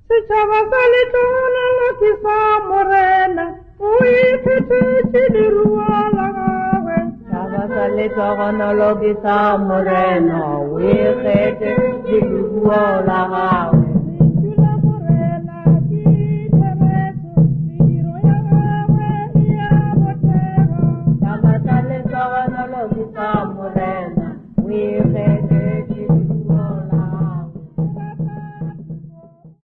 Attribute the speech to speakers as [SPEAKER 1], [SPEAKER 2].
[SPEAKER 1] Setšhaba sa Letogonolo ke sa Morena, o ikgethetse leruo la gagwe.
[SPEAKER 2] Setšhaba sa Letogonolo ke sa Morena, o ikgethetse leruo la gagwe. Setšhaba sa Letogonolo ke sa Morena.